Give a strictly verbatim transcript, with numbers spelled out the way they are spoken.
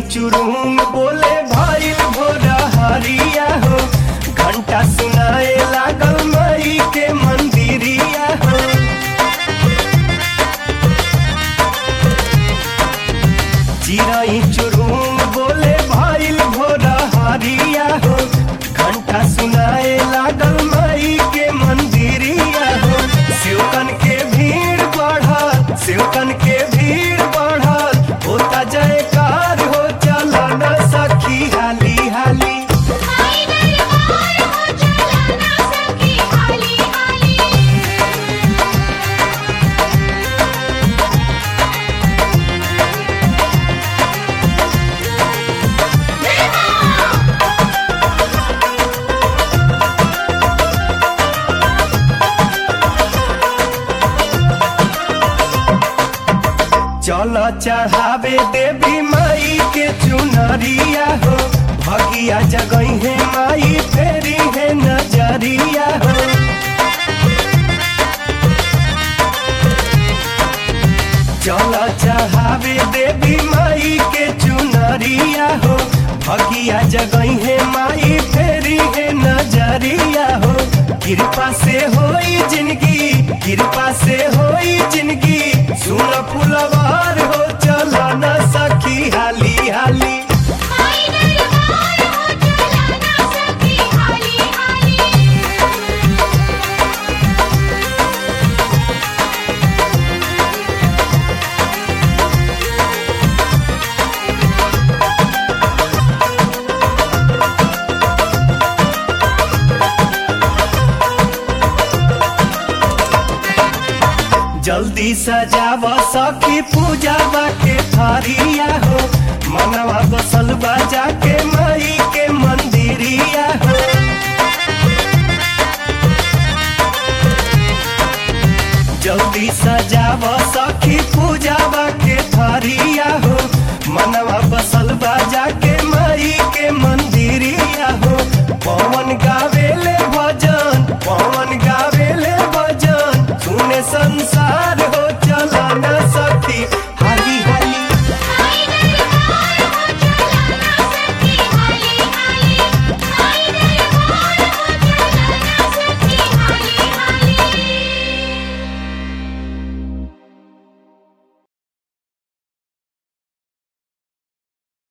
चुरुम बोले भइल भोरा हरिया हो, घंटा सुनाए लागल मई के मंदिरिया हो। चिड़ई चुरुम बोले भइल भोरा हरिया हो, घंटा सुनाए लागल मई के मंदिरिया हो। सेवकन के भीड़ बढ़ल, सेवकन के भीड़ बढ़ल, होता जयकार हो चला न सखी हाली हाली। चल चढ़ावे देवी माई के चुनरिया हो, भगिया जगई है माई फेरी है नजरिया हो। चल चढ़ावे देवी माई के चुनरिया हो, भगिया जगई है माई फेरी है नजरिया हो। कृपा से होई जिंदगी, कृपा से होई जिंदगी, सुन फुलवार हो चला न सखी हाली हाली। जल्दी सजाव सखी पूजावा के थारिया हो, मनवा बसल बाजा के माई के मंदिरिया हो। जल्दी सजाव सखी पूजावा